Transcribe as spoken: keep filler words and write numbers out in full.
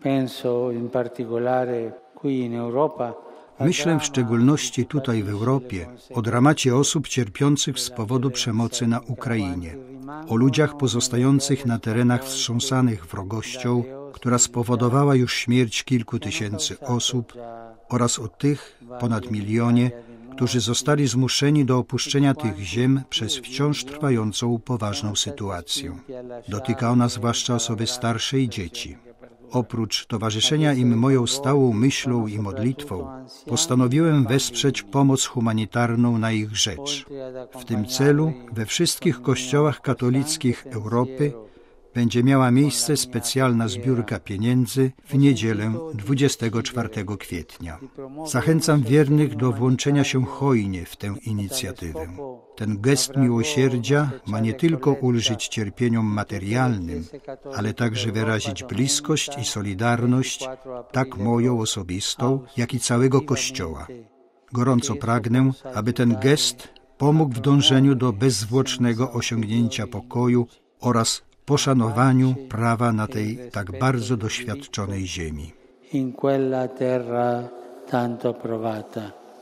Penso in particolare qui in Europa. Myślę w szczególności tutaj w Europie o dramacie osób cierpiących z powodu przemocy na Ukrainie, o ludziach pozostających na terenach wstrząsanych wrogością, która spowodowała już śmierć kilku tysięcy osób, oraz o tych ponad milionie, którzy zostali zmuszeni do opuszczenia tych ziem przez wciąż trwającą poważną sytuację. Dotyka ona zwłaszcza osoby starsze i dzieci. Oprócz towarzyszenia im moją stałą myślą i modlitwą, postanowiłem wesprzeć pomoc humanitarną na ich rzecz. W tym celu we wszystkich kościołach katolickich Europy będzie miała miejsce specjalna zbiórka pieniędzy w niedzielę dwudziestego czwartego kwietnia. Zachęcam wiernych do włączenia się hojnie w tę inicjatywę. Ten gest miłosierdzia ma nie tylko ulżyć cierpieniom materialnym, ale także wyrazić bliskość i solidarność, tak moją osobistą, jak i całego Kościoła. Gorąco pragnę, aby ten gest pomógł w dążeniu do bezzwłocznego osiągnięcia pokoju oraz poszanowaniu prawa na tej tak bardzo doświadczonej ziemi. In quella terra tanto provata.